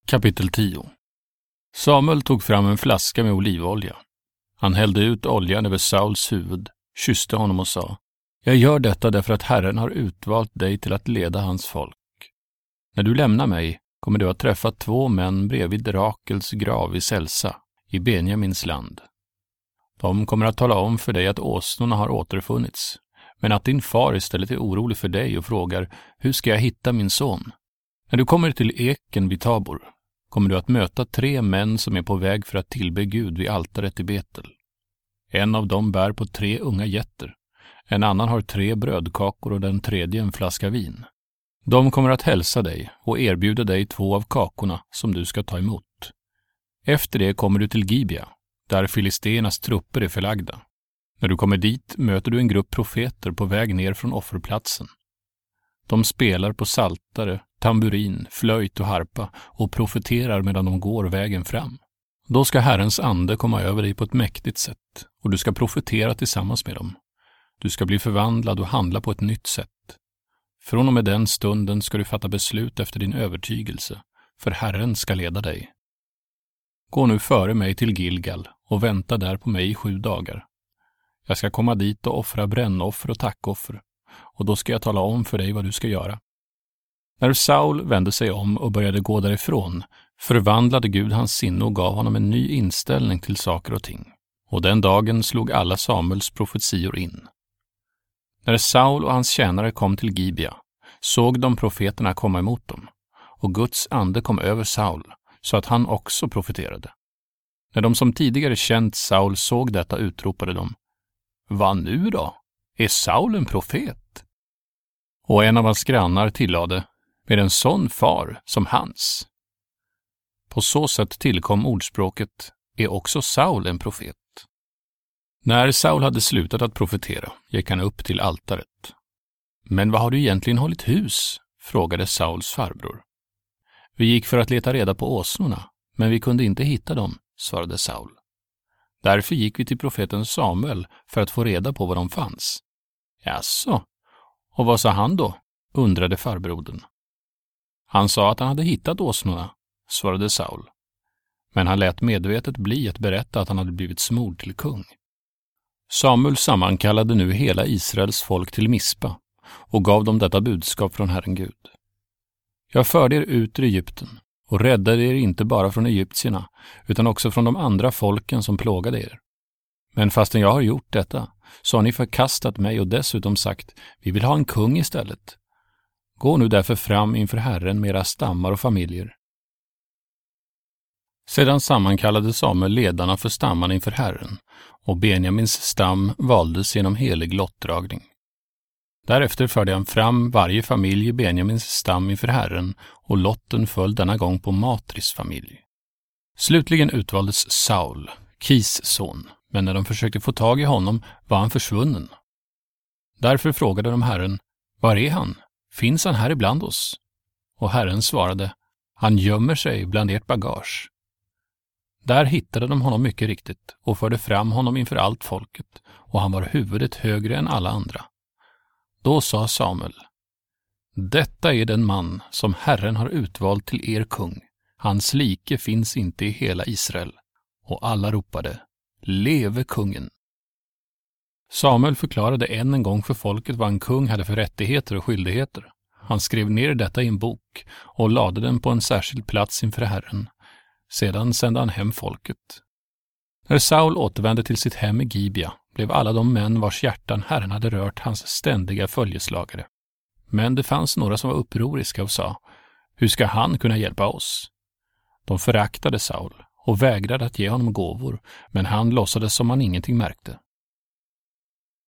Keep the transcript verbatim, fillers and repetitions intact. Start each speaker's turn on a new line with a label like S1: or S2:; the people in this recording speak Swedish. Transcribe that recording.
S1: Kapitel tio. Samuel tog fram en flaska med olivolja. Han hällde ut oljan över Sauls huvud, kysste honom och sa: Jag gör detta därför att Herren har utvalt dig till att leda hans folk. När du lämnar mig kommer du att träffa två män bredvid Rakels grav i Selsa, i Benjamins land. De kommer att tala om för dig att åsnorna har återfunnits, men att din far istället är orolig för dig och frågar: hur ska jag hitta min son? När du kommer till eken vid Tabor kommer du att möta tre män som är på väg för att tillbe Gud vid altaret i Betel. En av dem bär på tre unga getter, en annan har tre brödkakor och den tredje en flaska vin. De kommer att hälsa dig och erbjuda dig två av kakorna som du ska ta emot. Efter det kommer du till Gibea, där filisternas trupper är förlagda. När du kommer dit möter du en grupp profeter på väg ner från offerplatsen. De spelar på saltare, tamburin, flöjt och harpa och profeterar medan de går vägen fram. Då ska Herrens ande komma över dig på ett mäktigt sätt och du ska profetera tillsammans med dem. Du ska bli förvandlad och handla på ett nytt sätt. Från och med den stunden ska du fatta beslut efter din övertygelse, för Herren ska leda dig. Gå nu före mig till Gilgal och vänta där på mig i sju dagar. Jag ska komma dit och offra brännoffer och tackoffer, och då ska jag tala om för dig vad du ska göra. När Saul vände sig om och började gå därifrån, förvandlade Gud hans sinne och gav honom en ny inställning till saker och ting. Och den dagen slog alla Samuels profetior in. När Saul och hans tjänare kom till Gibea, såg de profeterna komma emot dem, och Guds ande kom över Saul, så att han också profeterade. När de som tidigare känt Saul såg detta utropade de: Vad nu då? Är Saul en profet? Och en av hans grannar tillade: Med en sån far som hans. På så sätt tillkom ordspråket: Är också Saul en profet? När Saul hade slutat att profetera gick han upp till altaret. Men vad har du egentligen hållit hus? Frågade Sauls farbror. Vi gick för att leta reda på åsnorna, men vi kunde inte hitta dem, svarade Saul. Därför gick vi till profeten Samuel för att få reda på var de fanns. Jaså, och vad sa han då? Undrade farbrodern. Han sa att han hade hittat åsnorna, svarade Saul. Men han lät medvetet bli att berätta att han hade blivit smord till kung. Samuel sammankallade nu hela Israels folk till Mispa och gav dem detta budskap från Herren Gud. Jag förde er ut ur Egypten och räddade er inte bara från egyptierna utan också från de andra folken som plågade er. Men fastän jag har gjort detta så har ni förkastat mig och dessutom sagt: vi vill ha en kung istället. Gå nu därför fram inför Herren med era stammar och familjer. Sedan sammankallade Samuel ledarna för stammarna inför Herren, och Benjamins stam valdes genom helig lottdragning. Därefter förde han fram varje familj i Benjamins stam inför Herren, och lotten föll denna gång på Matris familj. Slutligen utvaldes Saul, Kis son, men när de försökte få tag i honom var han försvunnen. Därför frågade de Herren: var är han? Finns han här ibland oss? Och Herren svarade: han gömmer sig bland ert bagage. Där hittade de honom mycket riktigt och förde fram honom inför allt folket, och han var huvudet högre än alla andra. Då sa Samuel: detta är den man som Herren har utvalt till er kung. Hans like finns inte i hela Israel. Och alla ropade: leve kungen! Samuel förklarade än en gång för folket vad en kung hade för rättigheter och skyldigheter. Han skrev ner detta i en bok och lade den på en särskild plats inför Herren. Sedan sände han hem folket. När Saul återvände till sitt hem i Gibea blev alla de män vars hjärtan Herren hade rört hans ständiga följeslagare. Men det fanns några som var upproriska och sa: hur ska han kunna hjälpa oss? De föraktade Saul och vägrade att ge honom gåvor, men han låtsades som han ingenting märkte.